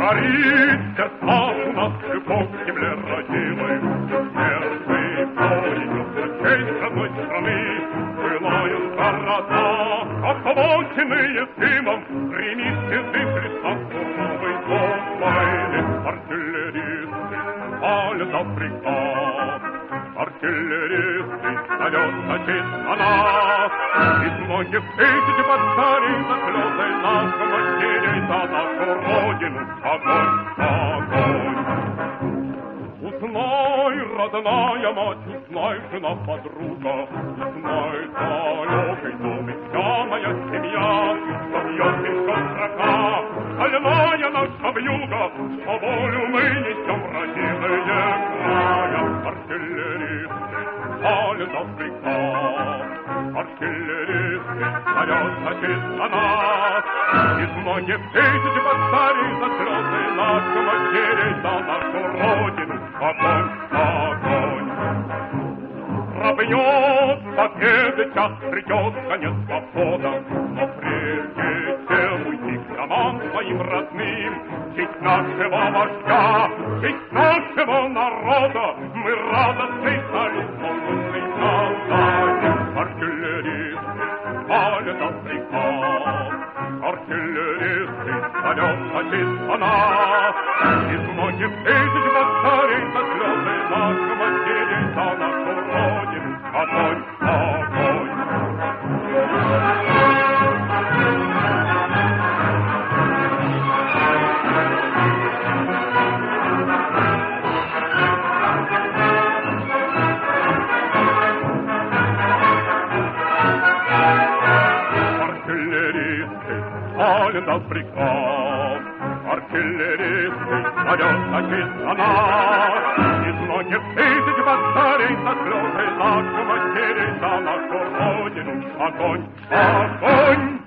Горит сердца у нас любовь к земле родимой. Сердце и полнится честь родной страны. Былая города, охваченные дымом, гремит пизды в лесах суровый дом войны. Артиллеристы палят на приказ, артиллеристы зовется честь на нас. Из многих тысяч батарей за слезы наших матерей, за нашу родину огонь, огонь. Узнай, родная мать, узнай, жена, подруга, узнай, далекой доме вся моя семья, что бьет еще строка, стальная наша вьюга, что волю мы несем, родимые края. Артиллеристы палят на приказ, артиллеристы зовется честь на нас. Из многих тысяч батарей за слезы наших матерей, за нашу родину огонь, огонь. Пробьет победы час, придет конец похода, но прежде чем уйти к домам своим родным, честь нашего вождя, честь нашего народа, мы радостный стали солнечный солдат. Артиллеристы палят на приказ, артиллеристы зовется честь на нас. Из многих тысяч батарей за слезы наших матерей, за нашу родину огонь, огонь. Артиллеристы палят на приказ, артиллеристы зовется честь на нас. Из многих тысяч батарей за слезы наших матерей, за нашу родину огонь, огонь.